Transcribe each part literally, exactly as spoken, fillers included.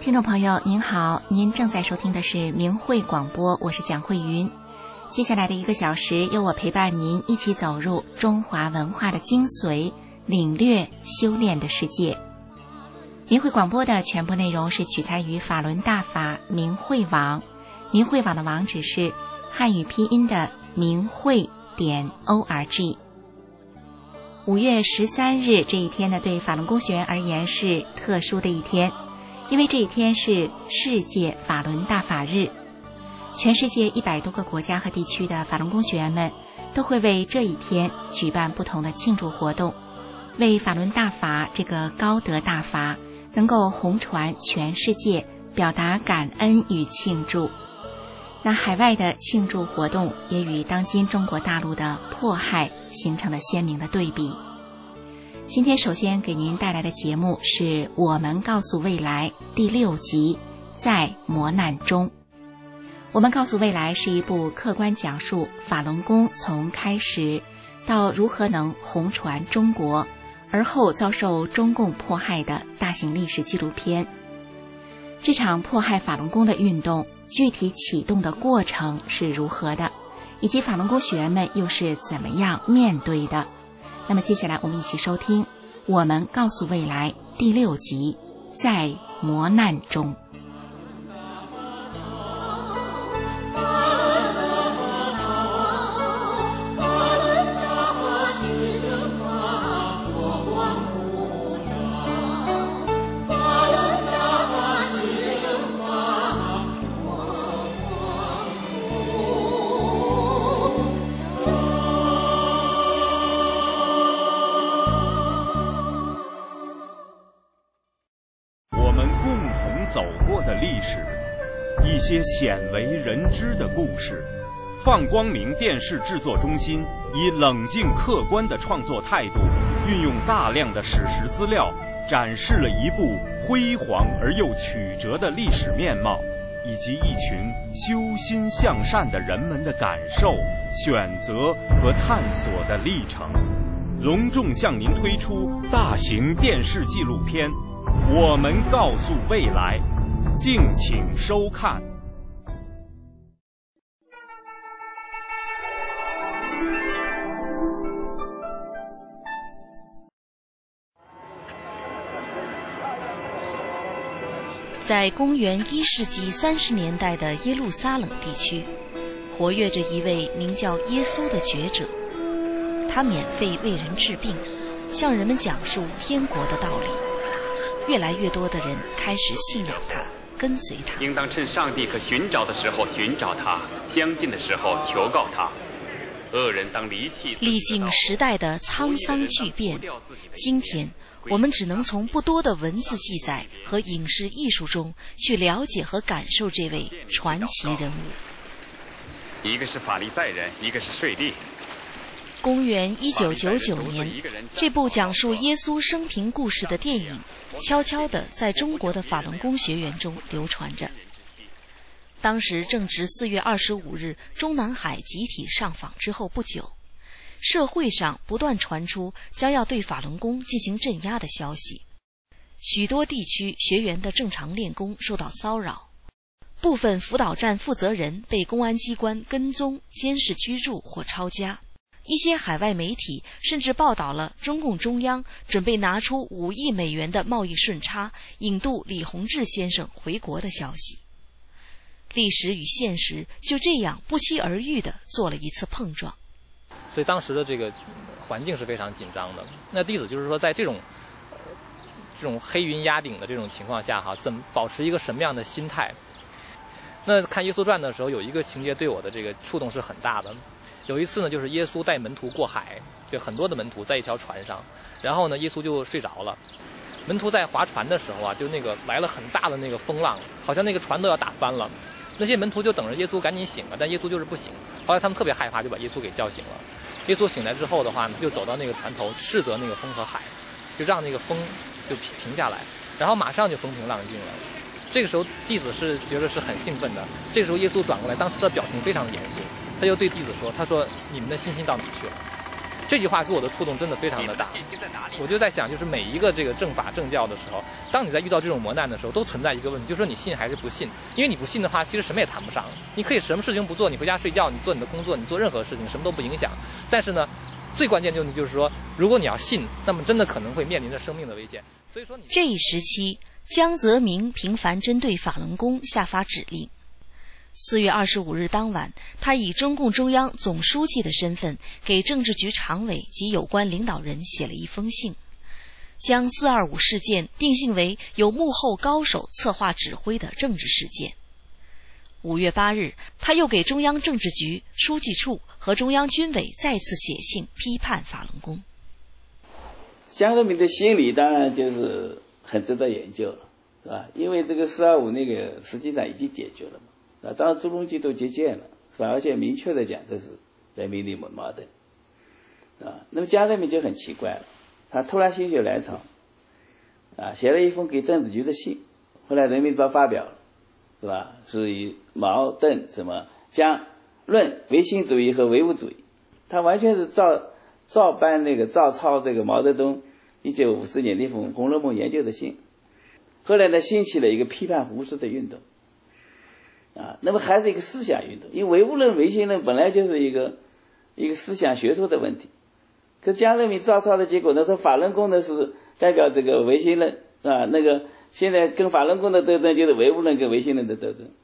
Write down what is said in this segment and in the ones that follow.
听众朋友您好，您正在收听的是明慧广播，我是蒋慧云。接下来的一个小时，由我陪伴您一起走入中华文化的精髓，领略修炼的世界。明慧广播的全部内容是取材于法轮大法明慧网，明慧网的网址是汉语拼音的明慧点 org。五月十三日这一天呢，对法轮功学员而言是特殊的一天，因为这一天是世界法轮大法日。全世界一百多个国家和地区的法轮功学员们都会为这一天举办不同的庆祝活动，为法轮大法这个高德大法能够红传全世界表达感恩与庆祝。那海外的庆祝活动也与当今中国大陆的迫害形成了鲜明的对比。今天首先给您带来的节目是我们告诉未来第六集，在磨难中。我们告诉未来是一部客观讲述法轮功从开始到如何能红传中国，而后遭受中共迫害的大型历史纪录片。这场迫害法轮功的运动具体启动的过程是如何的，以及法轮功学员们又是怎么样面对的。那么接下来我们一起收听我们告诉未来第六集，在磨难中。 走过的历史，一些鲜为人知的故事。放光明电视制作中心以冷静客观的创作态度，运用大量的史实资料，展示了一部辉煌而又曲折的历史面貌，以及一群修心向善的人们的感受、选择和探索的历程。隆重向您推出大型电视纪录片，我们告诉未来，敬请收看。 在公元一世纪三十年代的耶路撒冷地区，活跃着一位名叫耶稣的觉者，他免费为人治病，向人们讲述天国的道理。越来越多的人开始信仰他，跟随他。 应当趁上帝可寻找的时候寻找他，相近的时候求告他。恶人当离弃。 历经时代的沧桑巨变，今天我们只能从不多的文字记载和影视艺术中去了解和感受这位传奇人物。 一个是法利赛人，一个是税吏。 公元一九九九年，这部讲述耶稣生平故事的电影悄悄地在中国的法轮功学员中流传着。当时正值四月二十五日中南海集体上访之后不久，社会上不断传出将要对法轮功进行镇压的消息，许多地区学员的正常练功受到骚扰，部分辅导站负责人被公安机关跟踪、监视居住或抄家。一些海外媒体甚至报道了中共中央准备拿出五亿美元的贸易顺差，引渡李洪志先生回国的消息。历史与现实就这样不期而遇地做了一次碰撞。 所以当时的这个环境是非常紧张的。那弟子就是说，在这种这种黑云压顶的这种情况下，哈，怎么保持一个什么样的心态？那看《耶稣传》的时候，有一个情节对我的这个触动是很大的。有一次呢，就是耶稣带门徒过海，就很多的门徒在一条船上，然后呢，耶稣就睡着了。门徒在划船的时候啊，就那个来了很大的那个风浪，好像那个船都要打翻了。那些门徒就等着耶稣赶紧醒了，但耶稣就是不醒。后来他们特别害怕，就把耶稣给叫醒了。耶稣醒来之后的话呢，就走到那个船头，斥责那个风和海，就让那个风就停下来，然后马上就风平浪静了。这个时候弟子是觉得是很兴奋的。这个时候耶稣转过来，当时的表情非常严肃，他就对弟子说：“他说你们的信心到哪去了？” 这句话给我的触动真的非常的大。我就在想，就是每一个这个正法正教的时候，当你在遇到这种磨难的时候，都存在一个问题，就是说你信还是不信。因为你不信的话，其实什么也谈不上。你可以什么事情不做，你回家睡觉，你做你的工作，你做任何事情，什么都不影响。但是呢，最关键的问题就是说，如果你要信，那么真的可能会面临着生命的危险。所以说你， 这一时期，江泽民频繁针对法轮功下发指令。四月二十五日当晚，他以中共中央总书记的身份给政治局常委及有关领导人写了一封信，将四二五事件定性为有幕后高手策划指挥的政治事件。五月八日，他又给中央政治局、书记处和中央军委再次写信批判法轮功。 江泽民的心理当然就是很值得研究了，是吧？因为这个四二五那个实际上已经解决了嘛。啊，当然朱镕基都接见了，是吧？而且明确的讲这是人民的矛盾，啊，那么江泽民就很奇怪了，他突然心血来潮，啊，写了一封给政治局的信，后来人民日报发表了，是吧？是以毛邓什么江论唯心主义和唯物主义，他完全是照照搬那个照抄这个毛泽东一九五四年那封《红楼梦》研究的信，后来呢兴起了一个批判胡适的运动。啊，那么还是一个思想运动，因为唯物论、唯心论本来就是一个一个思想学说的问题。可江泽民照抄的结果呢，说法轮功呢是代表这个唯心论啊，那个现在跟法轮功的斗争就是唯物论跟唯心论的斗争。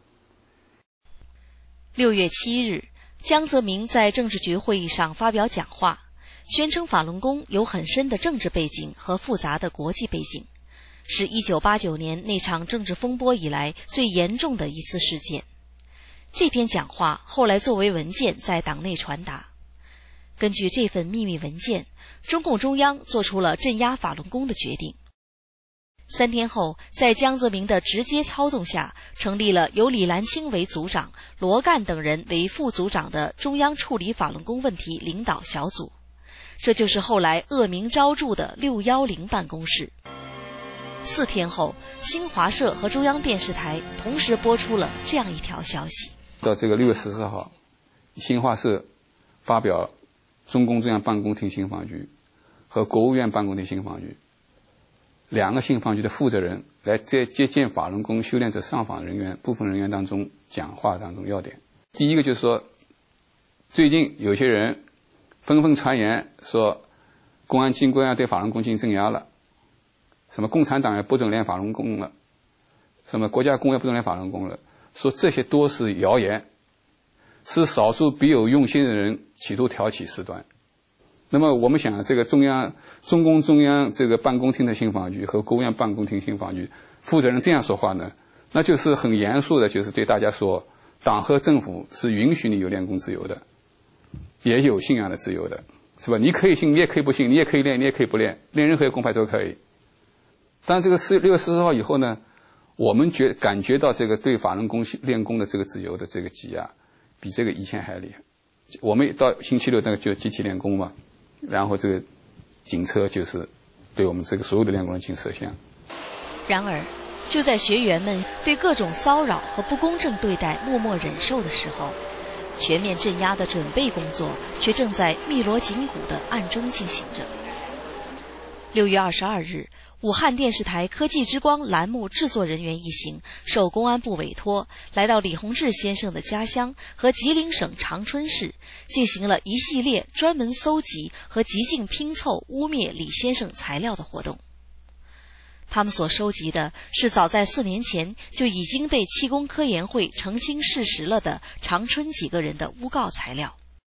六月七日，江泽民在政治局会议上发表讲话，宣称法轮功有很深的政治背景和复杂的国际背景，是一九八九年那场政治风波以来最严重的一次事件。这篇讲话后来作为文件在党内传达。根据这份秘密文件，中共中央做出了镇压法轮功的决定。三天后，在江泽民的直接操纵下，成立了由李兰清为组长、罗干等人为副组长的中央处理法轮功问题领导小组。这就是后来恶名昭著的六一零办公室。四天后，新华社和中央电视台同时播出了这样一条消息： 到这个六月十四号，新华社发表中共中央办公厅信访局和国务院办公厅信访局两个信访局的负责人来在接见法轮功修炼者上访人员部分人员当中讲话当中要点。第一个就是说，最近有些人纷纷传言说，公安机关要对法轮功进行镇压了。什么共产党也不准练法轮功了，什么国家工业不准练法轮功了，说这些都是谣言，是少数别有用心的人企图挑起事端。那么我们想，这个中央中共中央这个办公厅的信访局和国务院办公厅信访局负责人这样说话呢，那就是很严肃的，就是对大家说，党和政府是允许你有练功自由的，也有信仰的自由的，是吧？你可以信，你也可以不信，你也可以练，你也可以不练，练任何一个功派都可以。但这个四六月十四号以后呢，我们觉感觉到这个对法轮功练功的这个自由的这个挤压，比这个以前还厉害。我们到星期六那个就集体练功嘛，然后这个警车就是对我们这个所有的练功人进行摄像。 然而，就在学员们对各种骚扰和不公正对待默默忍受的时候，全面镇压的准备工作却正在密锣紧鼓地暗中进行着。六月二十二日，武汉电视台科技之光栏目制作人员一行受公安部委托，来到李洪志先生的家乡和吉林省长春市，进行了一系列专门搜集和极尽拼凑污蔑李先生材料的活动。他们所收集的是早在四年前就已经被气功科研会澄清事实了的长春几个人的诬告材料。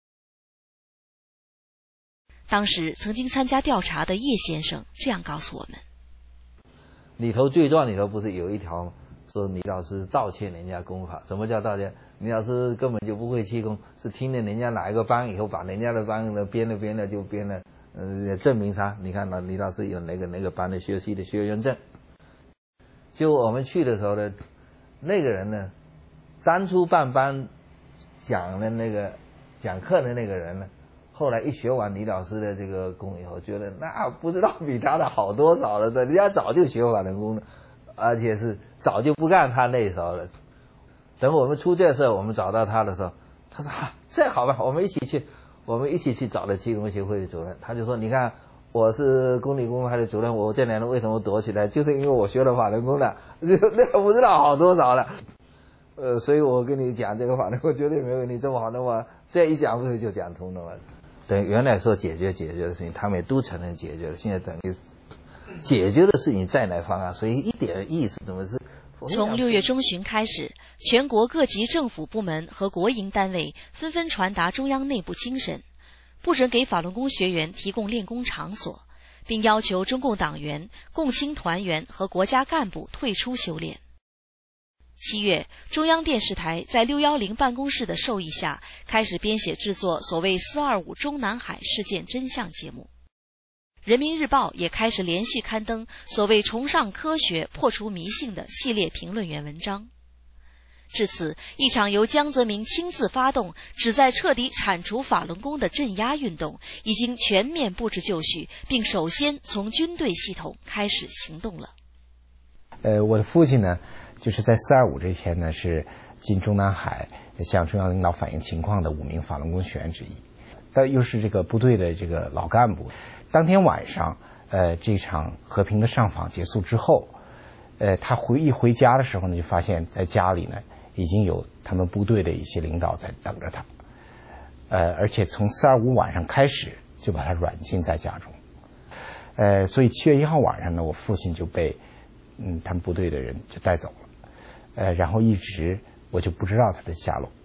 当时曾经参加调查的叶先生这样告诉我们： 里头罪状里头不是有一条吗？说李老师盗窃人家功法。什么叫盗窃？李老师根本就不会气功，是听了人家哪一个班以后，把人家的班呢编了编了就编了，呃，证明他。你看，李老师有哪个哪个班的学习的学员证。就我们去的时候呢，那个人呢，当初办班讲的那个讲课的那个人呢，后来一学完李老师的这个功以后，觉得那不知道比他的好多少了的，人家早就学法轮功了，而且是早就不干他那手了。等我们出这事，我们找到他的时候，他说：“啊，这好吧，我们一起去。” 我们一起去找了气功协会的主任，他就说：“你看，我是公理公派的主任，我这两年为什么躲起来？就是因为我学了法轮功的，那不知道好多少了。呃，所以我跟你讲这个法轮功绝对没问题，这么好，那么这一讲不是就讲通了吗？等于原来说解决解决的事情，他们也都承认解决了，现在等于解决的事情再来方案，所以一点意思怎么是？” 从六月中旬开始，全国各级政府部门和国营单位纷纷传达中央内部精神，不准给法轮功学员提供练功场所，并要求中共党员、共青团员和国家干部退出修炼。七月，中央电视台在六一零办公室的授意下，开始编写制作所谓“四二五”中南海事件真相节目。人民日报也开始连续刊登所谓崇尚科学、破除迷信的系列评论员文章。至此，一场由江泽民亲自发动、旨在彻底铲除法轮功的镇压运动，已经全面布置就绪，并首先从军队系统开始行动了。 呃，我的父亲呢，就是在四二五这天呢，是进中南海向中央领导反映情况的五名法轮功学员之一，但又是这个部队的这个老干部。当天晚上，呃，这场和平的上访结束之后，呃，他回一回家的时候呢，就发现在家里呢已经有他们部队的一些领导在等着他，呃，而且从四二五晚上开始就把他软禁在家中，呃，所以七月一号晚上呢，我父亲就被嗯他们部队的人就带走了，呃，然后一直我就不知道他的下落。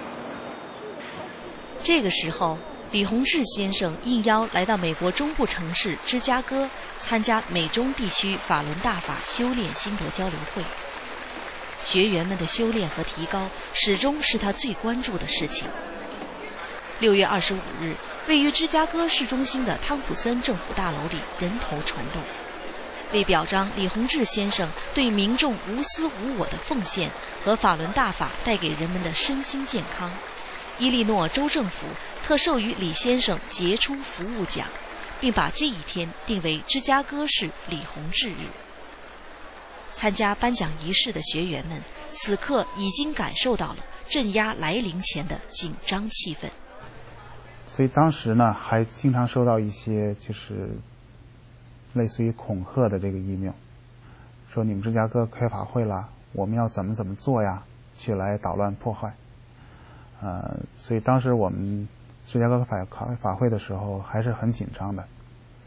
这个时候，李洪志先生应邀来到美国中部城市芝加哥参加美中地区法轮大法修炼心得交流会。学员们的修炼和提高始终是他最关注的事情。六月二十五日，位于芝加哥市中心的汤普森政府大楼里人头攒动，为表彰李洪志先生对民众无私无我的奉献和法轮大法带给人们的身心健康，伊利诺州政府特授予李先生杰出服务奖，并把这一天定为芝加哥市李洪志日。参加颁奖仪式的学员们此刻已经感受到了镇压来临前的紧张气氛。 所以当时呢，还经常收到一些就是类似于恐吓的这个 email， 说你们芝加哥开法会了，我们要怎么怎么做呀，去来捣乱破坏。呃，所以当时我们芝加哥法法法会的时候还是很紧张的。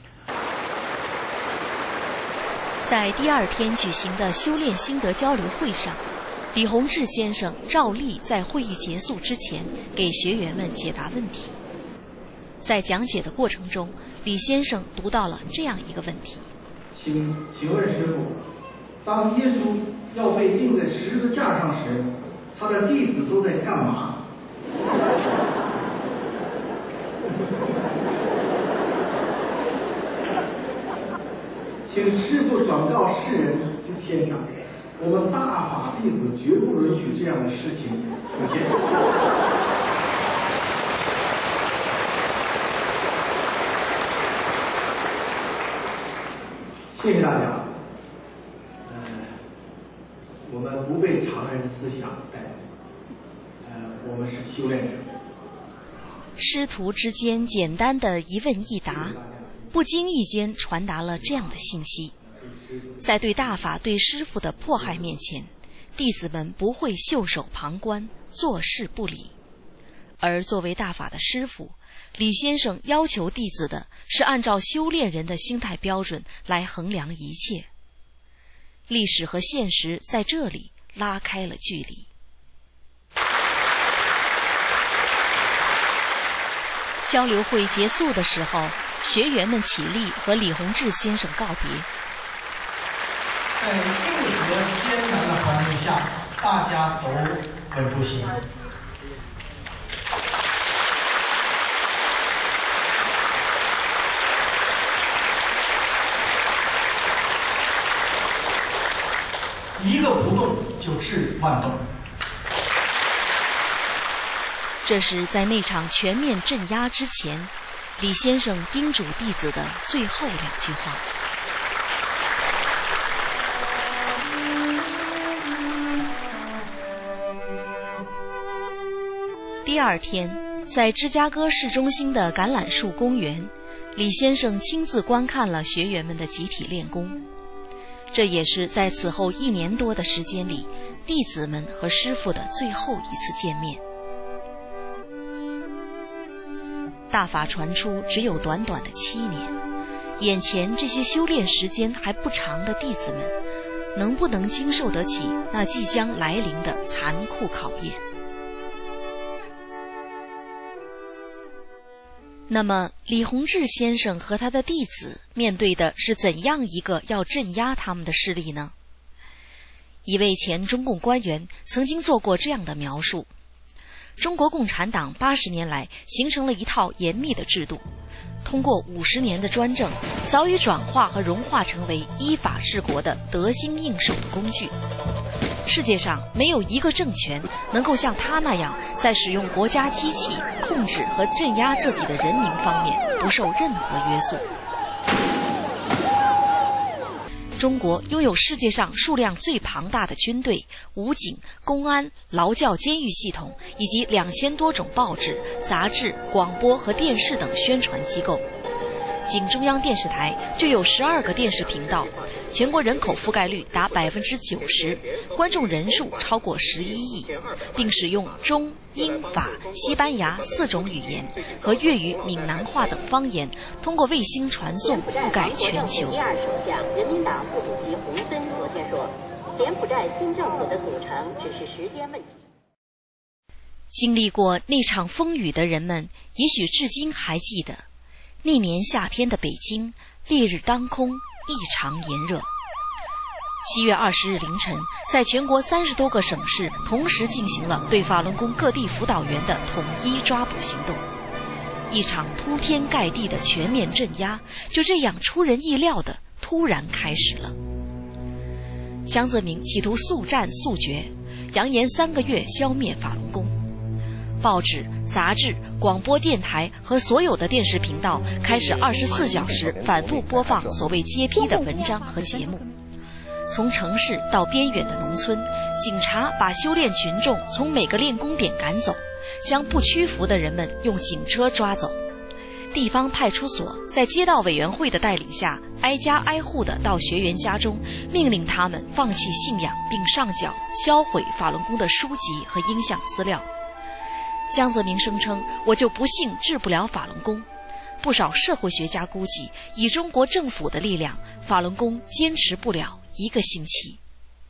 在第二天举行的修炼心得交流会上，李洪志先生照例在会议结束之前给学员们解答问题。在讲解的过程中，李先生读到了这样一个问题： 请请问师父，当耶稣要被钉在十字架上时，他的弟子都在干嘛？请师父转告世人及天上，我们大法弟子绝不允许这样的事情出现。谢谢大家。呃，我们不被常人思想带动，呃，我们是修炼者。 师徒之间简单的一问一答，不经意间传达了这样的信息：在对大法对师父的迫害面前，弟子们不会袖手旁观，坐视不理。而作为大法的师父，李先生要求弟子的是按照修炼人的心态标准来衡量一切。历史和现实在这里拉开了距离。交流会结束的时候，学员们起立和李洪志先生告别。 在不得艰难的环境下，大家都稳住心。一个不动就治万动。 这是在那场全面镇压之前，李先生叮嘱弟子的最后两句话。第二天， 在芝加哥市中心的橄榄树公园，李先生亲自观看了学员们的集体练功。这也是在此后一年多的时间里，弟子们和师父的最后一次见面。大法传出只有短短的七年，眼前这些修炼时间还不长的弟子们，能不能经受得起那即将来临的残酷考验？那么李洪志先生和他的弟子面对的是怎样一个要镇压他们的势力呢？一位前中共官员曾经做过这样的描述：中国共产党八十年来形成了一套严密的制度，通过五十年的专政，早已转化和融化成为依法治国的得心应手的工具。世界上没有一个政权能够像他那样，在使用国家机器控制和镇压自己的人民方面不受任何约束。中国拥有世界上数量最庞大的军队、武警、公安、劳教监狱系统，以及两千多种报纸、杂志、广播和电视等宣传机构。仅中央电视台就有十二个电视频道，全国人口覆盖率达百分之九十，观众人数超过十一亿，并使用中、英、法、西班牙四种语言和粤语、闽南话等方言，通过卫星传送覆盖全球。 第二首相、人民党副主席洪森昨天说，柬埔寨新政府的组成只是时间问题。 经历过那场风雨的人们，也许至今还记得。那年夏天的北京，烈日当空，异常炎热。七月二十日凌晨，在全国三十多个省市同时进行了对法轮功各地辅导员的统一抓捕行动。一场铺天盖地的全面镇压，就这样出人意料的突然开始了。江泽民企图速战速决，扬言三个月消灭法轮功。报纸、杂志、广播电台和所有的电视频道开始二十四小时反复播放所谓揭批的文章和节目。从城市到边远的农村，警察把修炼群众从每个练功点赶走，将不屈服的人们用警车抓走。地方派出所在街道委员会的带领下，挨家挨户地到学员家中，命令他们放弃信仰，并上缴销毁法轮功的书籍和音像资料。江泽民声称，我就不信治不了法轮功。不少社会学家估计，以中国政府的力量，法轮功坚持不了一个星期。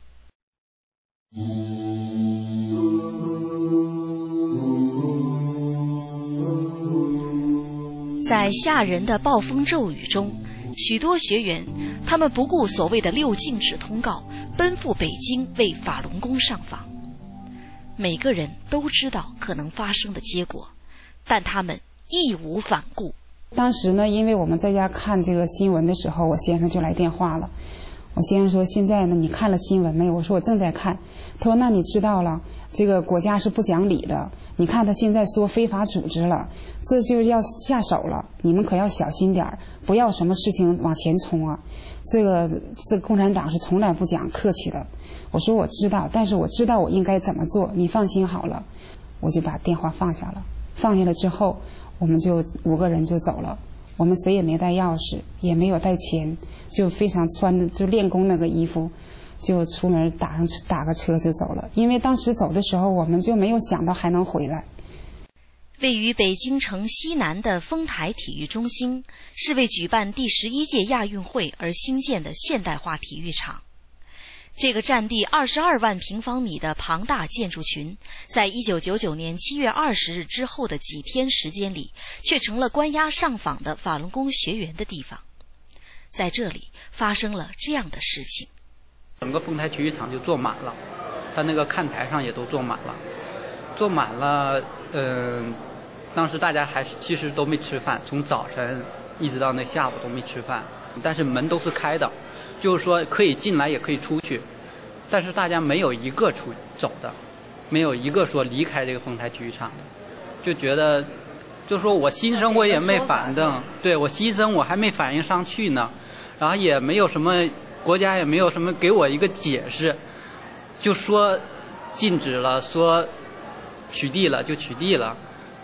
在吓人的暴风骤雨中，许多学员，他们不顾所谓的六禁止通告，奔赴北京为法轮功上访。每个人都知道可能发生的结果，但他们义无反顾。 当时呢，因为我们在家看这个新闻的时候，我先生就来电话了。我先生说：“现在呢，你看了新闻没有？”我说：“我正在看。”他说：“那你知道了，这个国家是不讲理的。你看他现在说非法组织了，这就是要下手了。你们可要小心点儿，不要什么事情往前冲啊！这个这个共产党是从来不讲客气的。”我说：“我知道，但是我知道我应该怎么做，你放心好了。”我就把电话放下了。放下了之后，我们就五个人就走了。我们谁也没带钥匙，也没有带钱，就非常穿的就练功那个衣服，就出门打上打个车就走了。因为当时走的时候，我们就没有想到还能回来。 位于北京城西南的丰台体育中心，是为举办第十一届亚运会而兴建的现代化体育场。这个占地二十二万平方米的庞大建筑群，在一九九九年七月二十日之后的几天时间里，却成了关押上访的法轮功学员的地方。在这里发生了这样的事情： 整个丰台体育场就坐满了，他那个看台上也都坐满了，坐满了。嗯、呃，当时大家还是其实都没吃饭，从早晨一直到那下午都没吃饭，但是门都是开的。就是说可以进来也可以出去，但是大家没有一个出走的，没有一个说离开这个丰台体育场的，就觉得，就说我心生我也没反正，对我心生我还没反应上去呢，然后也没有什么国家也没有什么给我一个解释，就说禁止了，说取缔了就取缔了，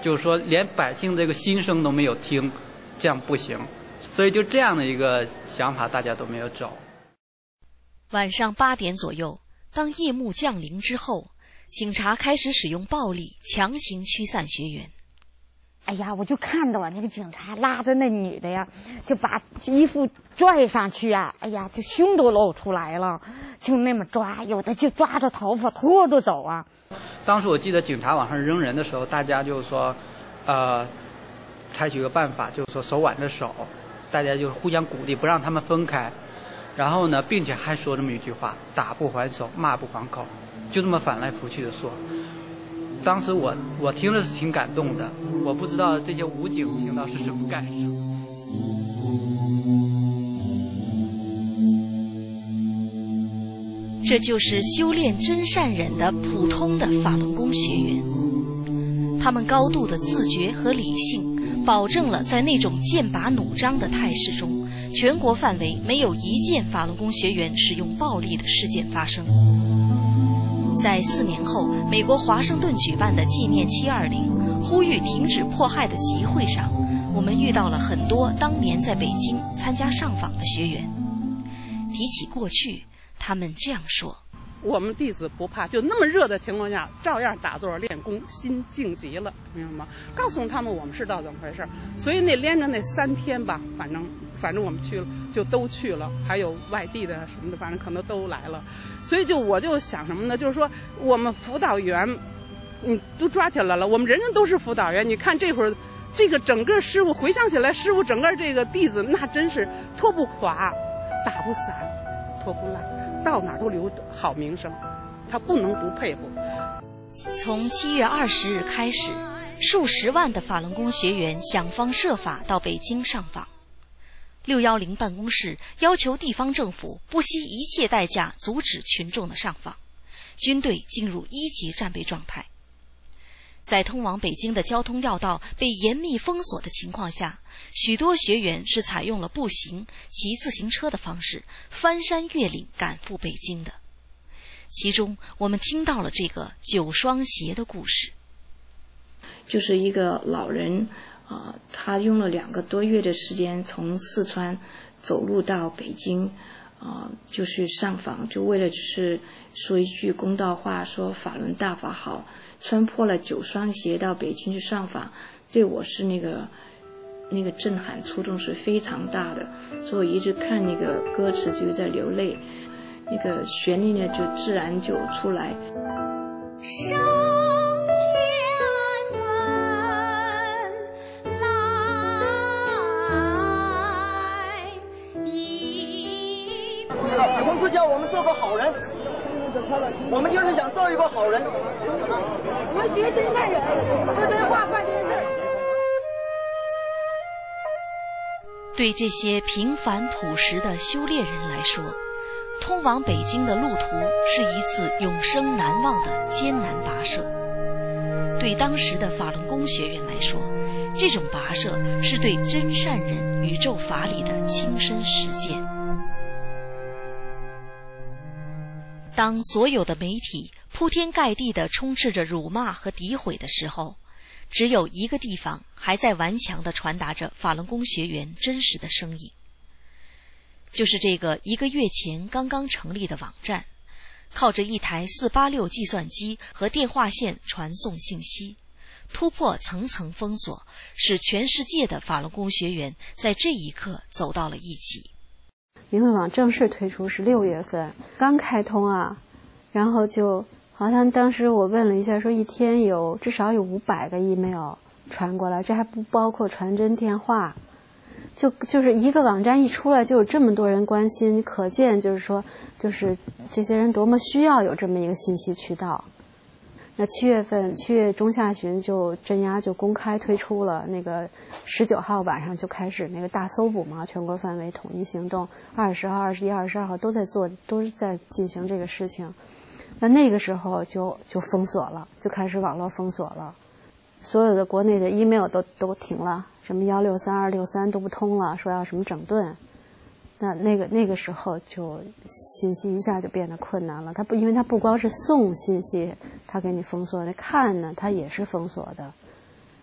就是说连百姓这个心声都没有听，这样不行。所以就这样的一个想法，大家都没有走。 晚上八点左右，当夜幕降临之后，警察开始使用暴力强行驱散学员。 哎呀，我就看到啊，那个警察拉着那女的呀，就把衣服拽上去啊，哎呀，这胸都露出来了，就那么抓，有的就抓着头发拖着走啊。 当时我记得警察往上扔人的时候，大家就说，呃，采取个办法，就是说手挽着手，大家就互相鼓励，不让他们分开。然后呢，并且还说这么一句话：打不还手，骂不还口，就这么反来覆去的说。当时我我听着是挺感动的，我不知道这些武警听到是什么感受。 这就是修炼真善忍的普通的法轮功学员，他们高度的自觉和理性，保证了在那种剑拔弩张的态势中，全国范围没有一件法轮功学员使用暴力的事件发生。在四年后，美国华盛顿举办的纪念七二零呼吁停止迫害的集会上，我们遇到了很多当年在北京参加上访的学员。提起过去，他们这样说： 我们弟子不怕，就那么热的情况下，照样打坐练功，心静极了，明白吗？告诉他们我们是道怎么回事。所以那连着那三天吧，反正反正我们去了，就都去了，还有外地的什么的，反正可能都来了。所以就我就想什么呢？就是说我们辅导员，你都抓起来了，我们人人都是辅导员。你看这会儿，这个整个师傅回想起来，师傅整个这个弟子那真是拖不垮，打不散，拖不烂，到哪都留好名声，他不能不佩服。 从七月二十日开始，数十万的法轮功学员想方设法到北京上访。六一零办公室要求地方政府不惜一切代价阻止群众的上访，军队进入一级战备状态。在通往北京的交通要道被严密封锁的情况下，许多学员是采用了步行、骑自行车的方式翻山越岭赶赴北京的。其中我们听到了这个九双鞋的故事。 就是一个老人啊、呃，他用了两个多月的时间从四川走路到北京啊、呃，就去上访，就为了就是说一句公道话，说法轮大法好，穿破了九双鞋到北京去上访，对我是那个那个震撼触动是非常大的，所以我一直看那个歌词就在流泪，那个旋律呢就自然就出来。 上天门来一北空师教我们做个好人，我们就是想做一个好人。我们学真善忍，说真话办真事。 对这些平凡朴实的修炼人来说，通往北京的路途是一次永生难忘的艰难跋涉。对当时的法轮功学员来说，这种跋涉是对真善忍宇宙法理的亲身实践。当所有的媒体铺天盖地地充斥着辱骂和诋毁的时候，只有一个地方还在顽强地传达着法轮功学员真实的声音，就是这个一个月前刚刚成立的网站，靠着一台四八六计算机和电话线传送信息，突破层层封锁，使全世界的法轮功学员在这一刻走到了一起。 明慧网正式推出是六月份，刚开通啊，然后就好像当时我问了一下，说一天有至少有五百个 email 传过来，这还不包括传真电话。就就是一个网站一出来就有这么多人关心，可见就是说就是这些人多么需要有这么一个信息渠道。那七月份七月中下旬就镇压就公开推出了，那个十九号晚上就开始那个大搜捕嘛，全国范围统一行动，二十号、二十一、二十二号都在做，都是在进行这个事情。那那个时候就就封锁了，就开始网络封锁了，所有的国内的 email 都都停了，什么幺六三二六三都不通了，说要什么整顿。那那个那个时候就信息一下就变得困难了，它不因为它不光是送信息，它给你封锁，那看呢它也是封锁的。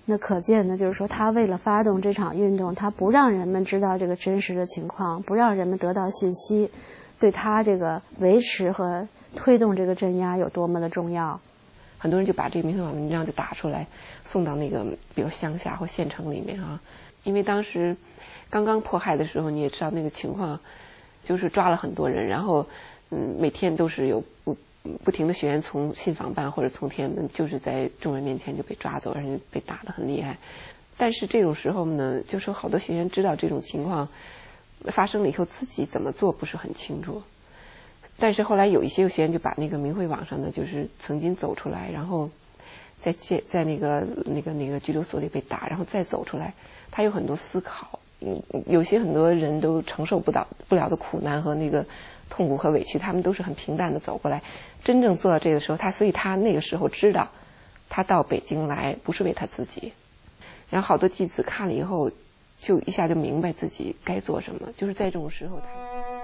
那可见呢，就是说他为了发动这场运动，他不让人们知道这个真实的情况，不让人们得到信息，对他这个维持和推动这个镇压有多么的重要。 很多人就把这个民会网文章就打出来，送到那个比如乡下或县城里面啊，因为当时刚刚迫害的时候，你也知道那个情况，就是抓了很多人，然后嗯，每天都是有不不停的学员从信访办或者从天安门，就是在众人面前就被抓走，而且被打得很厉害。但是这种时候呢，就说好多学员知道这种情况发生了以后，自己怎么做不是很清楚。但是后来有一些学员就把那个明慧网上的就是曾经走出来，然后在在在那个那个那个拘留所里被打，然后再走出来，他有很多思考。嗯，有些很多人都承受不到不了的苦难和那个痛苦和委屈，他们都是很平淡的走过来。真正做到这个时候，他所以他那个时候知道，他到北京来不是为他自己。然后好多弟子看了以后，就一下就明白自己该做什么，就是在这种时候他。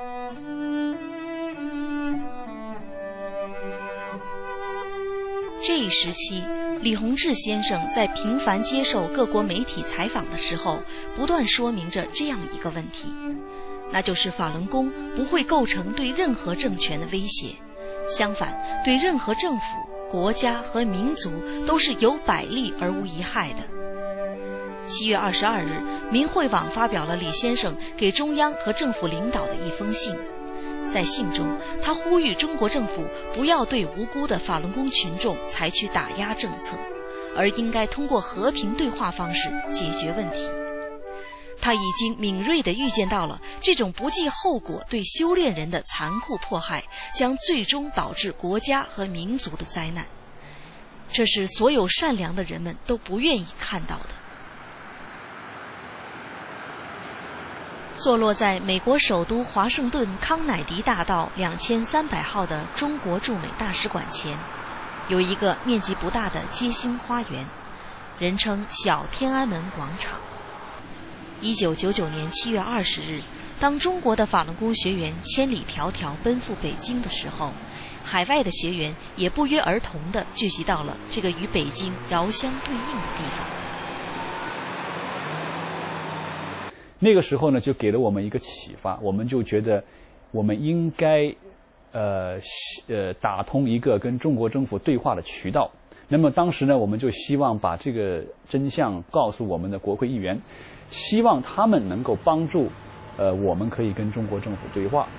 这一时期，李洪志先生在频繁接受各国媒体采访的时候，不断说明着这样一个问题，那就是法轮功不会构成对任何政权的威胁，相反，对任何政府、国家和民族都是有百利而无一害的。七月二十二日，民会网发表了李先生给中央和政府领导的一封信。在信中，他呼吁中国政府不要对无辜的法轮功群众采取打压政策，而应该通过和平对话方式解决问题。他已经敏锐地预见到了这种不计后果对修炼人的残酷迫害将最终导致国家和民族的灾难，这是所有善良的人们都不愿意看到的。坐落在美国首都华盛顿康乃迪大道两千三百号的中国驻美大使馆前，有一个面积不大的街心花园，人称小天安门广场。一九九九年七月二十日，当中国的法轮功学员千里迢迢奔赴北京的时候，海外的学员也不约而同地聚集到了这个与北京遥相对应的地方。 那个时候呢，就给了我们一个启发，我们就觉得我们应该呃呃打通一个跟中国政府对话的渠道。那么当时呢，我们就希望把这个真相告诉我们的国会议员，希望他们能够帮助呃我们可以跟中国政府对话。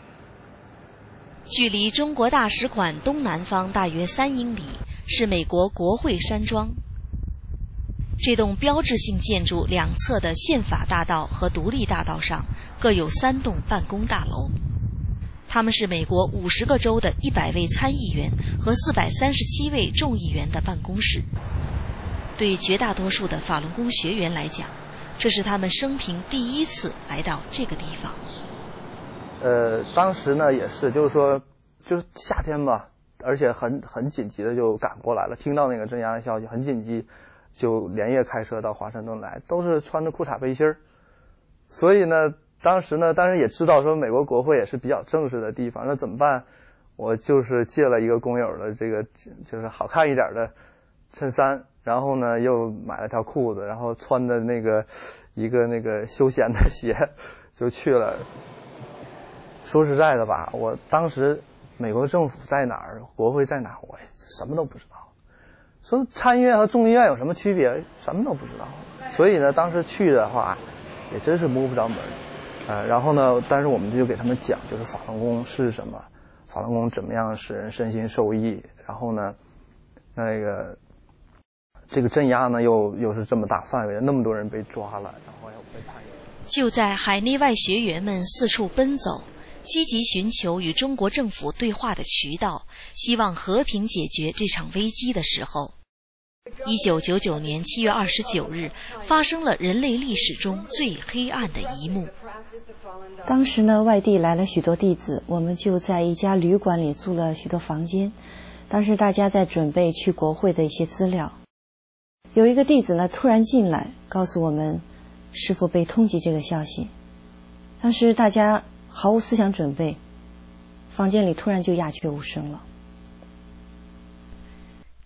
距离中国大使馆东南方大约三英里是美国国会山庄。这栋标志性建筑两侧的宪法大道和独立大道上各有三栋办公大楼，他们是美国五十个州的一百位参议员和四百三十七位众议员的办公室。对绝大多数的法轮功学员来讲，这是他们生平第一次来到这个地方。 呃，当时呢也是，就是说，就是夏天吧，而且很很紧急的就赶过来了，听到那个镇压的消息，很紧急。就连夜开车到华盛顿来，都是穿着裤衩背心儿。所以呢，当时呢，当然也知道说美国国会也是比较正式的地方，那怎么办？我就是借了一个工友的这个就是好看一点的衬衫，然后呢又买了条裤子，然后穿的那个一个那个休闲的鞋就去了。说实在的吧，我当时美国政府在哪儿，国会在哪儿，我什么都不知道。说参议院和众议院有什么区别？什么都不知道。所以呢，当时去的话，也真是摸不着门。呃，然后呢，但是我们就给他们讲，就是法轮功是什么，法轮功怎么样使人身心受益。然后呢，那个这个镇压呢，又又是这么大范围，那么多人被抓了，然后又被判刑。 就在海内外学员们四处奔走，积极寻求与中国政府对话的渠道，希望和平解决这场危机的时候，一九九九年七月二十九日，发生了人类历史中最黑暗的一幕。 当时呢，外地来了许多弟子，我们就在一家旅馆里租了许多房间。当时大家在准备去国会的一些资料，有一个弟子呢突然进来，告诉我们师父被通缉这个消息。当时大家毫无思想准备，房间里突然就鸦雀无声了。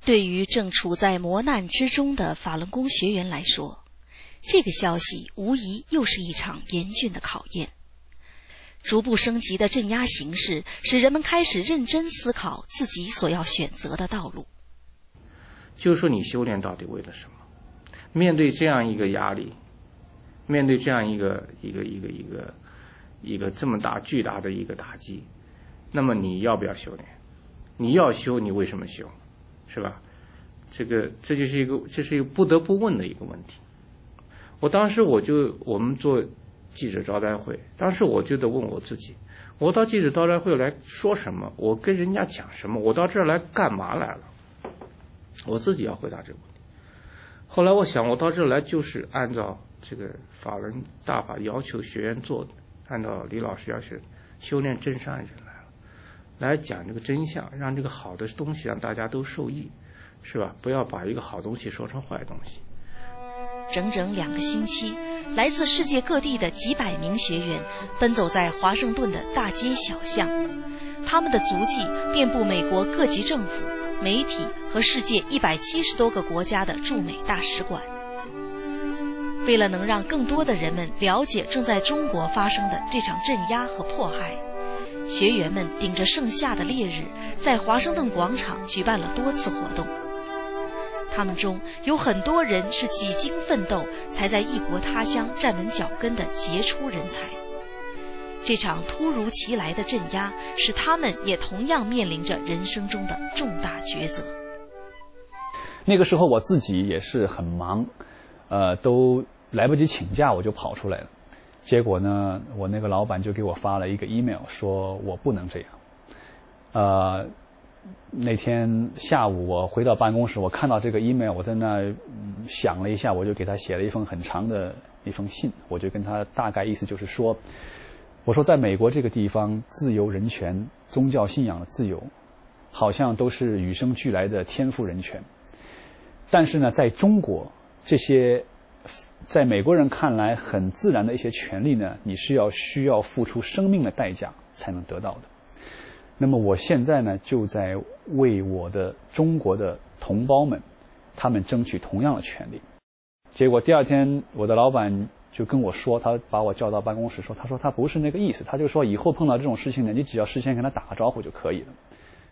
对于正处在磨难之中的法轮功学员来说，这个消息无疑又是一场严峻的考验。逐步升级的镇压形势，使人们开始认真思考自己所要选择的道路。 就是说，你修炼到底为了什么？面对这样一个压力，面对这样一个一个一个一个一个这么大巨大的一个打击，那么你要不要修炼？你要修，你为什么修？是吧？这个这就是一个这是一个不得不问的一个问题。我当时我就我们做记者招待会，当时我就得问我自己，我到记者招待会来说什么？我跟人家讲什么？我到这儿来干嘛来了？我自己要回答这个问题。后来我想，我到这儿来就是按照这个法轮大法要求学员做的，按照李老师要求修炼真善人来了，来讲这个真相，让这个好的东西让大家都受益，是吧？不要把一个好东西说成坏东西。 整整两个星期，来自世界各地的几百名学员奔走在华盛顿的大街小巷，他们的足迹遍布美国各级政府、媒体和世界一百七十多个国家的驻美大使馆。为了能让更多的人们了解正在中国发生的这场镇压和迫害，学员们顶着盛夏的烈日，在华盛顿广场举办了多次活动。他们中有很多人是几经奋斗才在异国他乡站稳脚跟的杰出人才。这场突如其来的镇压，使他们也同样面临着人生中的重大抉择。 那个时候我自己也是很忙，呃，都来不及请假，我就跑出来了。结果呢，我那个老板就给我发了一个 email， 说我不能这样。呃。那天下午我回到办公室，我看到这个 email， 我在那、嗯、想了一下，我就给他写了一封很长的一封信，我就跟他大概意思就是说，我说在美国这个地方，自由、人权、宗教信仰的自由，好像都是与生俱来的天赋人权，但是呢，在中国这些在美国人看来很自然的一些权利呢，你是要需要付出生命的代价才能得到的。那么我现在呢，就在为我的中国的同胞们，他们争取同样的权利。结果第二天，我的老板就跟我说，他把我叫到办公室说，他说他不是那个意思，他就说以后碰到这种事情呢，你只要事先跟他打个招呼就可以了。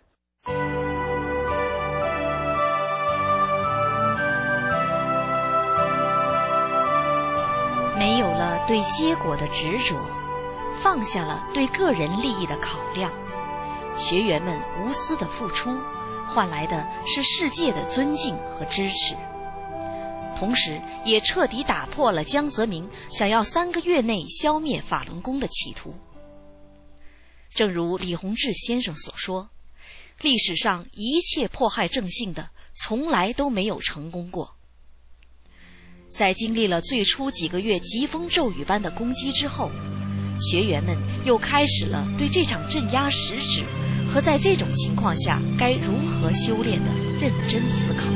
没有了对结果的执着，放下了对个人利益的考量。学员们无私的付出，换来的是世界的尊敬和支持，同时也彻底打破了江泽民想要三个月内消灭法轮功的企图。正如李洪志先生所说，历史上一切迫害正信的，从来都没有成功过。在经历了最初几个月疾风骤雨般的攻击之后，学员们又开始了对这场镇压实质和在这种情况下该如何修炼的认真思考。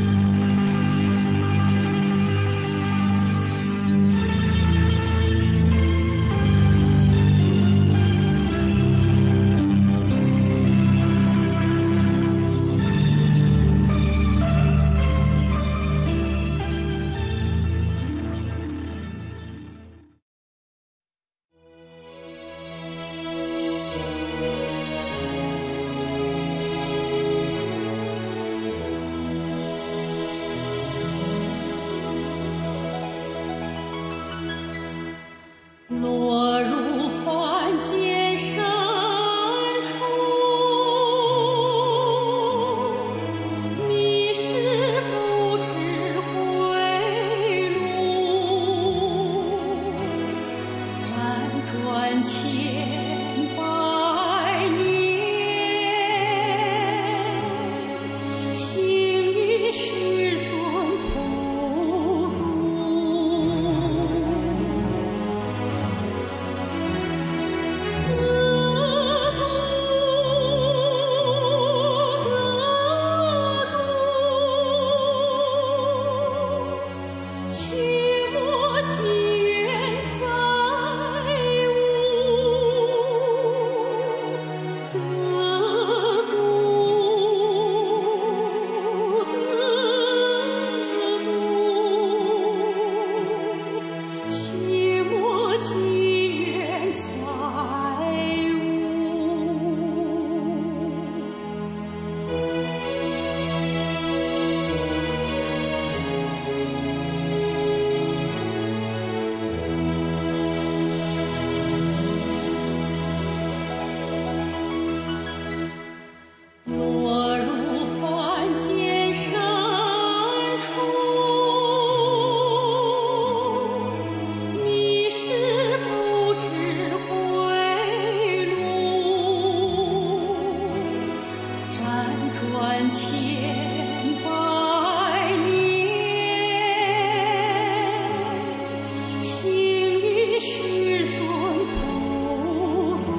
转千百年，幸与师尊同度。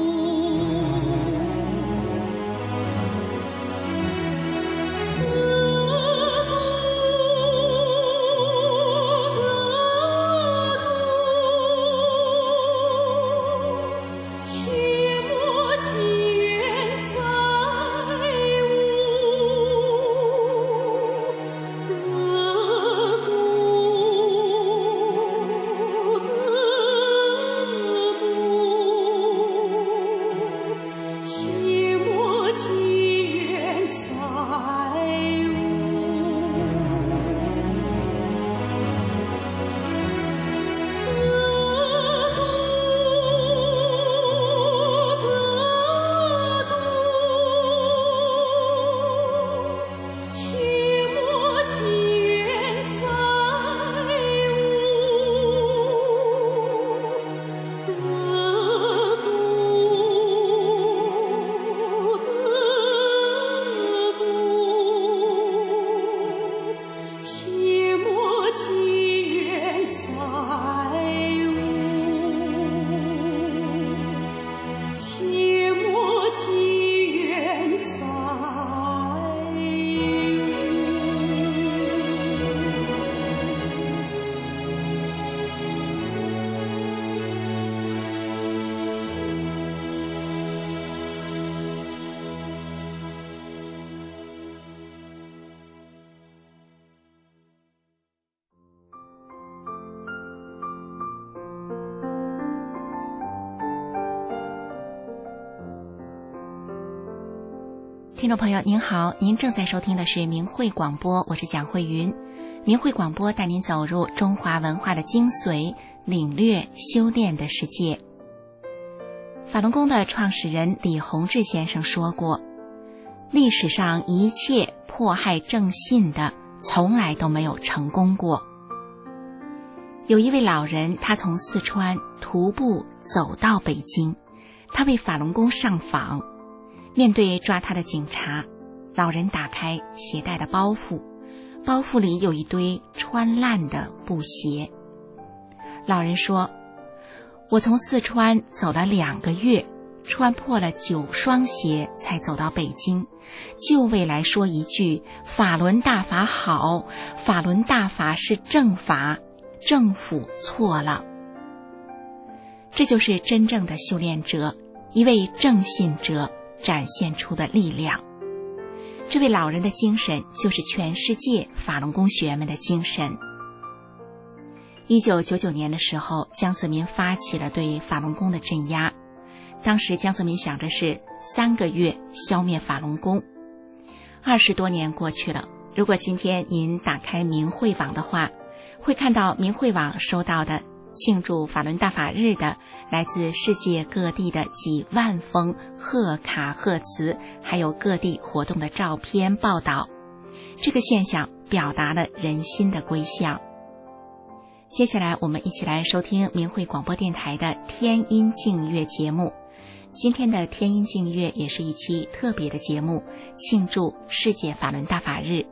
听众朋友您好，您正在收听的是明慧广播，我是蒋慧云。明慧广播带您走入中华文化的精髓，领略修炼的世界。法轮功的创始人李洪志先生说过，历史上一切迫害正信的从来都没有成功过。有一位老人，他从四川徒步走到北京，他为法轮功上访。面对抓他的警察，老人打开携带的包袱，包袱里有一堆穿烂的布鞋。老人说，我从四川走了两个月，穿破了九双鞋才走到北京，就为来说一句法轮大法好，法轮大法是正法，政府错了。这就是真正的修炼者，一位正信者展现出的力量。这位老人的精神就是全世界法轮功学员们的精神。一九九九年的时候，江泽民发起了对法轮功的镇压。当时江泽民想着是三个月消灭法轮功。二十多年过去了，如果今天您打开明慧网的话，会看到明慧网收到的庆祝法轮大法日的来自世界各地的几万封贺卡贺词，还有各地活动的照片报道。这个现象表达了人心的归向。接下来我们一起来收听明慧广播电台的天音净月节目。今天的天音净月也是一期特别的节目，庆祝世界法轮大法日。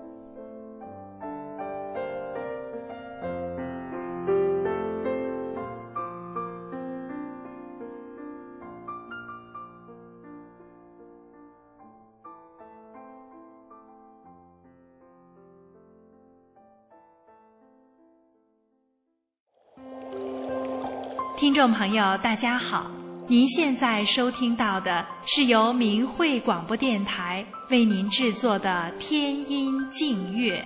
听众朋友大家好，您现在收听到的是由明慧广播电台为您制作的天音净月。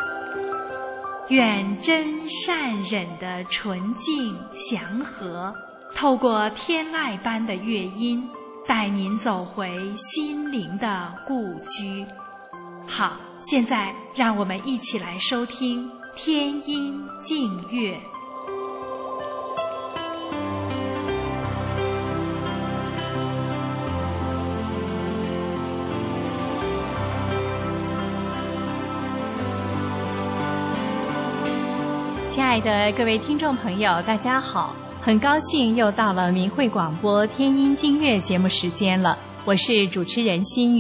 愿真善忍的纯净祥和，透过天籁般的乐音，带您走回心灵的故居。好，现在让我们一起来收听天音净月。亲爱的各位听众朋友，大家好，很高兴又到了明慧广播天音净月节目时间了，我是主持人心雨。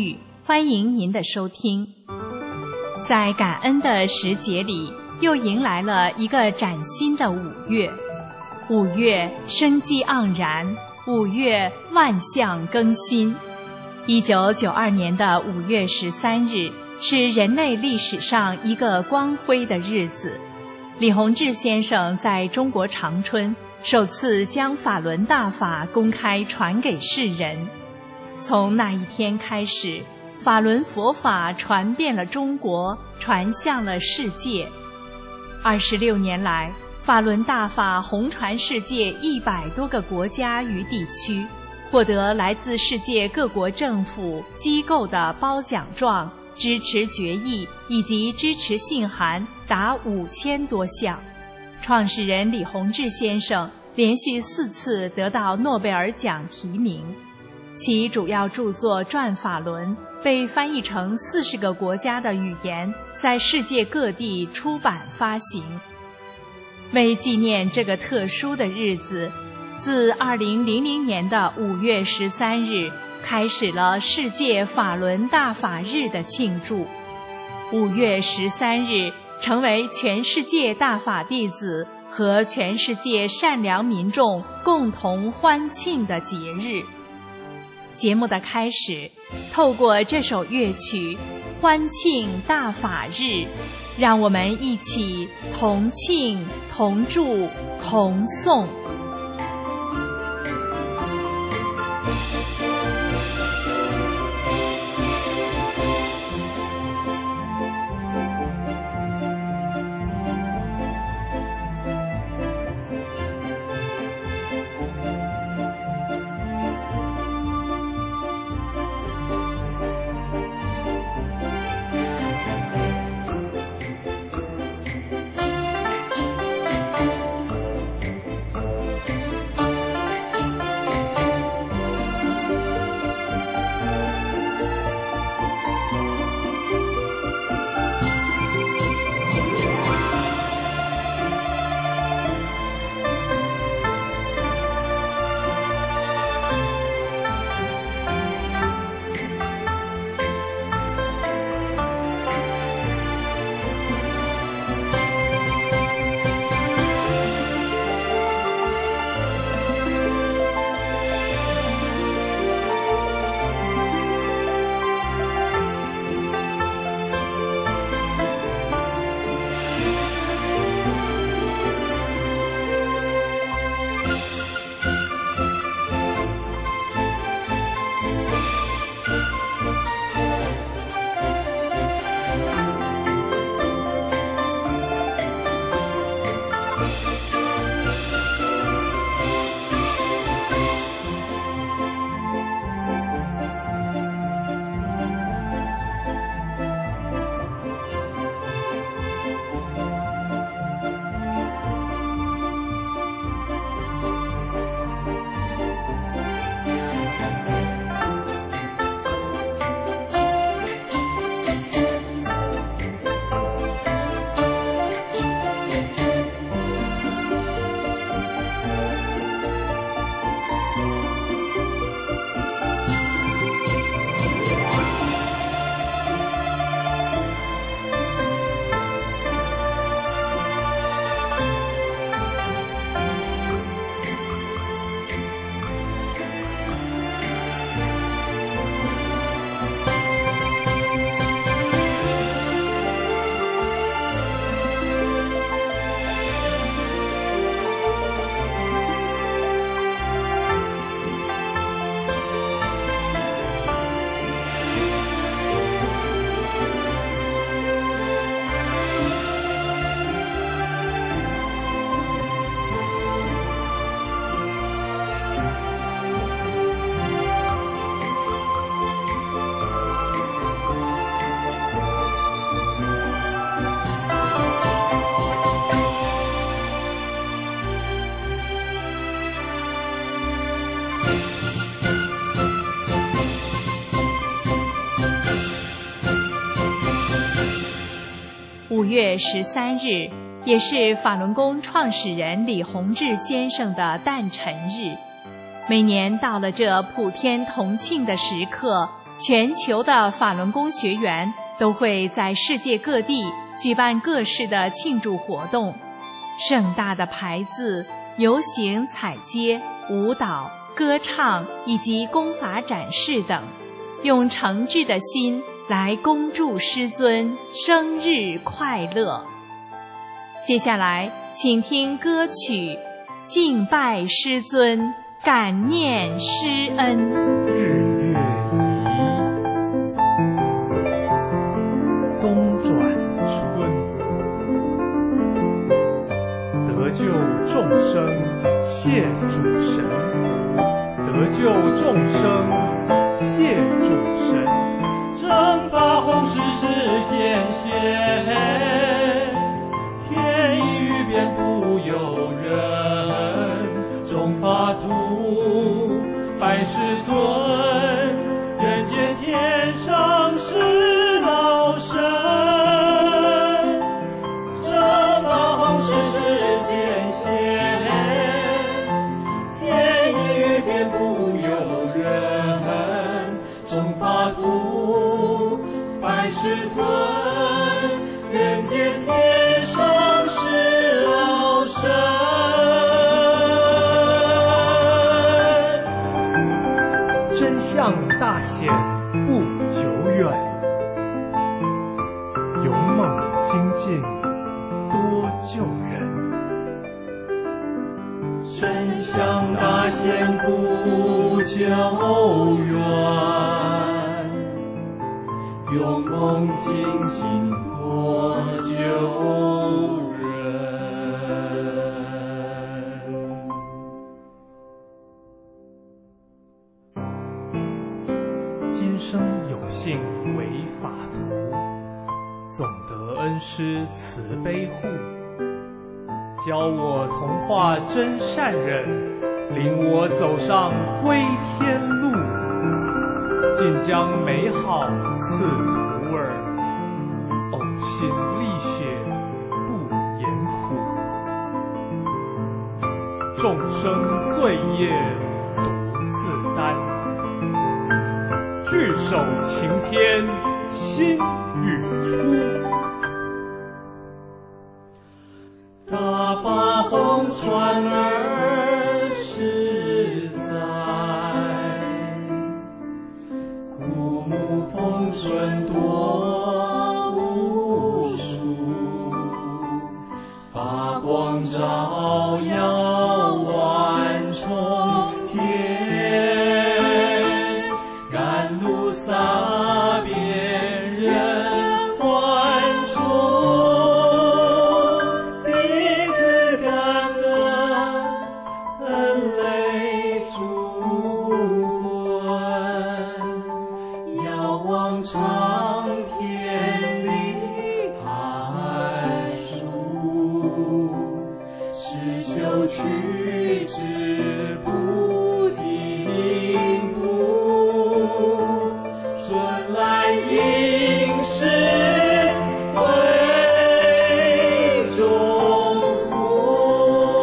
欢迎您的收听。在感恩的时节里，又迎来了一个崭新的五月。五月生机盎然，五月万象更新。一九九二年的五月十三日是人类历史上一个光辉的日子。李洪志先生在中国长春首次将法轮大法公开传给世人。从那一天开始，法轮佛法传遍了中国，传向了世界。二十六年来，法轮大法红传世界一百多个国家与地区，获得来自世界各国政府机构的褒奖状、支持决议以及支持信函达五千多项。创始人李洪志先生连续四次得到诺贝尔奖提名。其主要著作《转法轮》被翻译成四十个国家的语言，在世界各地出版发行。为纪念这个特殊的日子，自二零零零年的五月十三日开始了世界法轮大法日的庆祝。五月十三日成为全世界大法弟子和全世界善良民众共同欢庆的节日。节目的开始，透过这首乐曲欢庆大法日，让我们一起同庆、同祝、同颂。五月十三日，也是法轮功创始人李洪志先生的诞辰日。 每年到了这普天同庆的时刻，全球的法轮功学员都会在世界各地举办各式的庆祝活动，盛大的牌子、游行、踩街、舞蹈、歌唱以及功法展示等，用诚挚的心来恭祝师尊生日快乐。接下来，请听歌曲《敬拜师尊，感念师恩》。 日月移，冬转春，得救众生谢主神，得救众生谢主神， 正法弘誓世间显，天意欲变不由人，众法度百世尊，人间天上是老神，正法弘誓世间显，天意欲变不由人，众法度百世尊，人间天上是老神。 真相大显不久远，勇猛精进多救人。 真相大显不久远，勇猛精进多救人。 今生有幸为法徒，总得恩师慈悲护，教我同化真善人，领我走上归天路，尽将美好赐徒儿，呕心沥血不言苦，众生罪业独自担，聚首擎天心语出。 大法弘传二十载，古木风顺多无数，发光照耀万重天，甘露洒遍人寰中。长天里寒暑，是求取之不停步，春来应时为中国。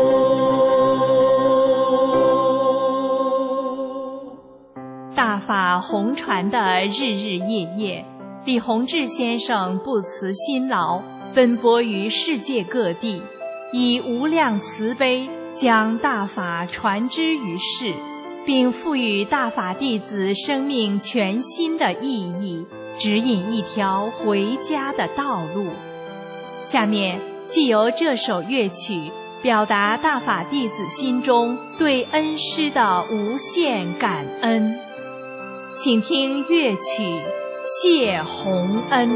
大法弘传的日日夜夜，李洪志先生不辞辛劳，奔波于世界各地，以无量慈悲将大法传之于世，并赋予大法弟子生命全新的意义，指引一条回家的道路。下面既由这首乐曲表达大法弟子心中对恩师的无限感恩，请听乐曲《谢洪恩》。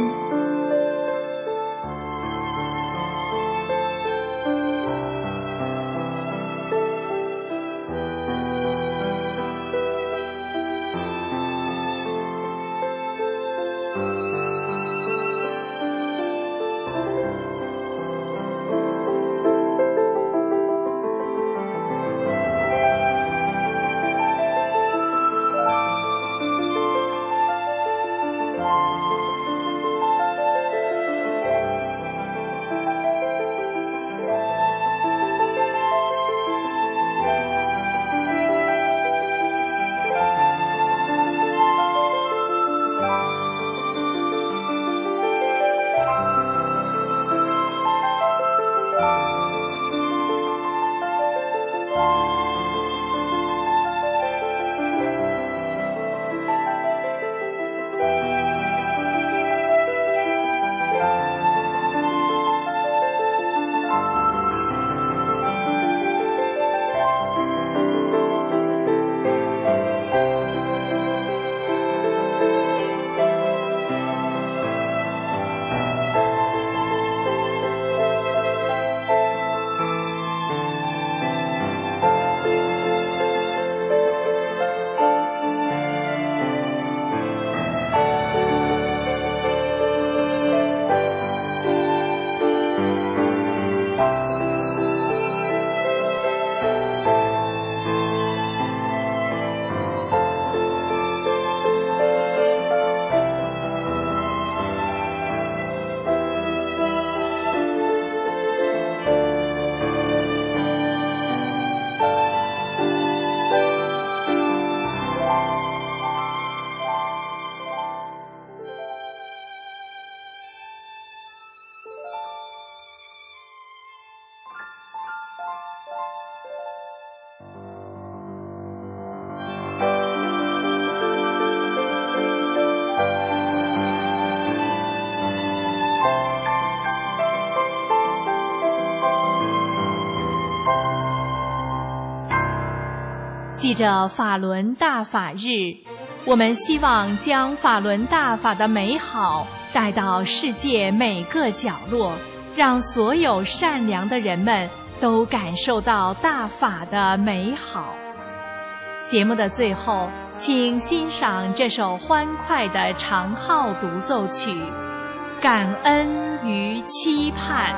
记着法轮大法日，我们希望将法轮大法的美好带到世界每个角落，让所有善良的人们都感受到大法的美好。节目的最后，请欣赏这首欢快的长号独奏曲《感恩与期盼》。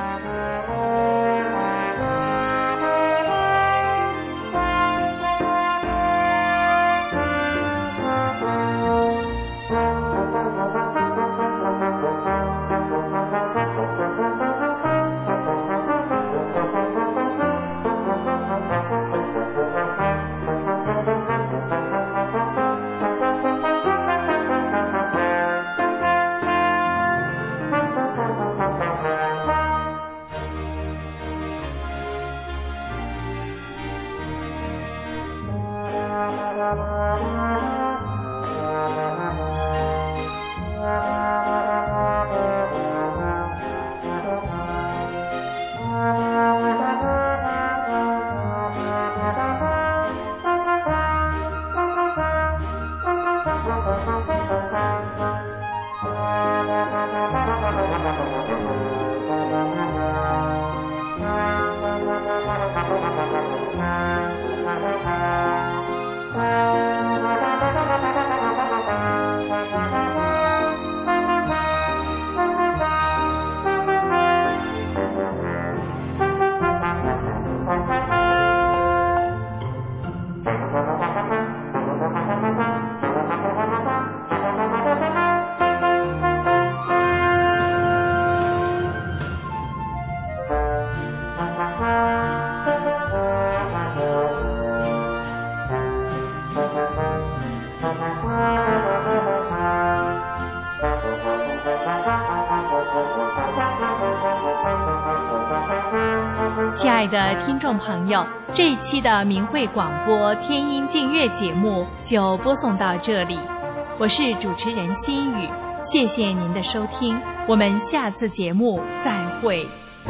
亲爱的听众朋友，这一期的明慧广播天音净月节目就播送到这里，我是主持人心雨，谢谢您的收听，我们下次节目再会。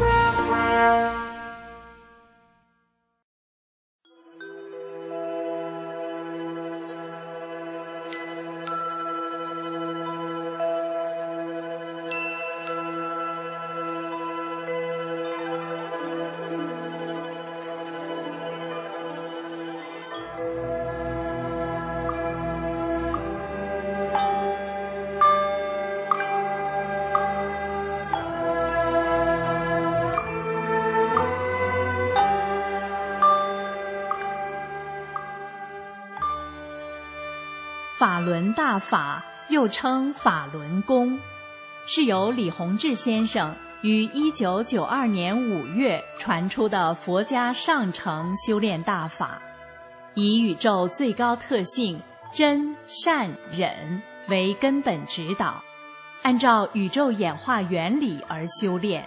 法轮大法又称法轮功，是由李洪志先生于一九九二年五月传出的佛家上乘修炼大法，以宇宙最高特性真善忍为根本指导，按照宇宙演化原理而修炼。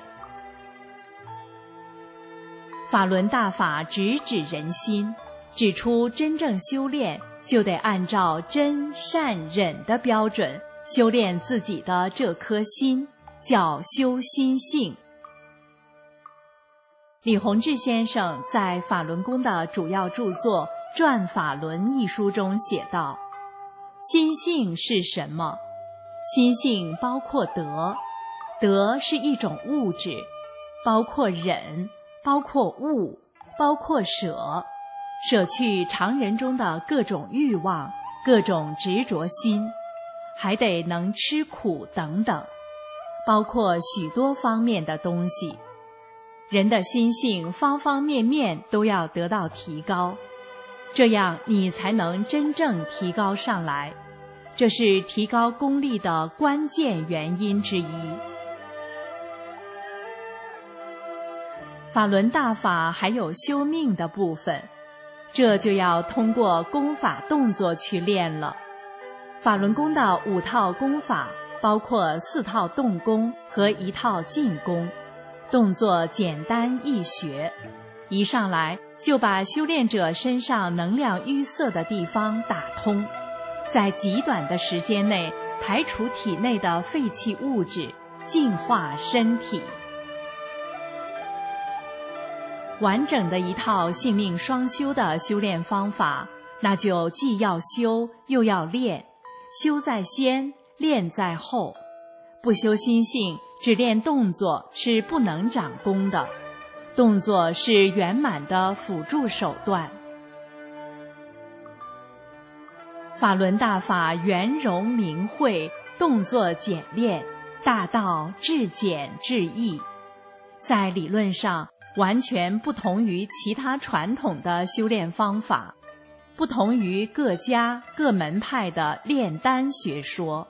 法轮大法直指人心，指出真正修炼就得按照真善忍的标准修炼自己的这颗心，叫修心性。李洪志先生在法轮功的主要著作《转法轮》一书中写道：心性是什么？心性包括德，德是一种物质，包括忍，包括悟，包括舍，舍去常人中的各种欲望，各种执着心，还得能吃苦等等，包括许多方面的东西。人的心性方方面面都要得到提高，这样你才能真正提高上来，这是提高功力的关键原因之一。法轮大法还有修命的部分，这就要通过功法动作去练了。法轮功的五套功法包括四套动功和一套静功，动作简单易学，一上来就把修炼者身上能量淤塞的地方打通，在极短的时间内排除体内的废弃物质，净化身体。完整的一套性命双修的修炼方法， 那就既要修又要练，修在先，练在后。不修心性，只练动作是不能长功的，动作是圆满的辅助手段。法轮大法圆融明慧，动作简练，大道至简至易，在理论上完全不同于其他传统的修炼方法，不同于各家各门派的炼丹学说。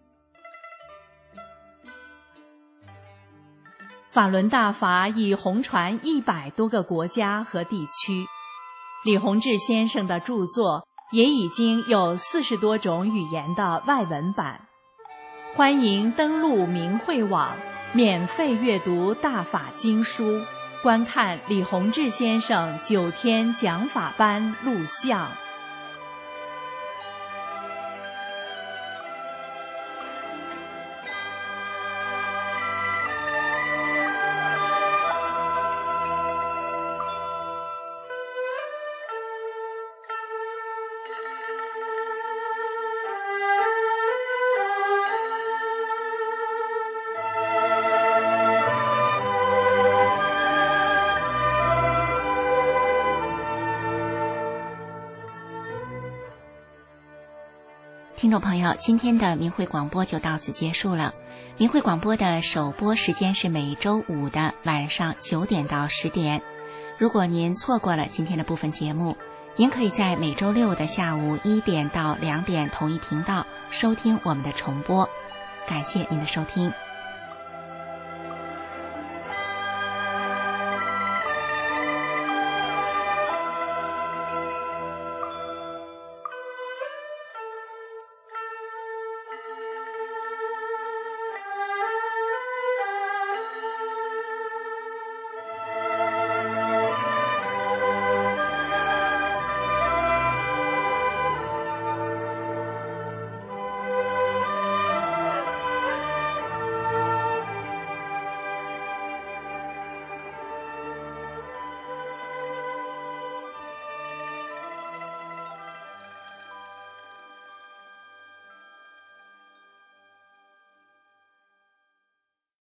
法轮大法已红传一百多个国家和地区，李洪志先生的著作也已经有四十多种语言的外文版。欢迎登录明慧网，免费阅读大法经书，观看李洪志先生九天讲法班录像。 听众朋友，今天的明慧广播就到此结束了。明慧广播的首播时间是每周五的晚上九点到十点。如果您错过了今天的部分节目，您可以在每周六的下午一点到两点同一频道收听我们的重播。感谢您的收听。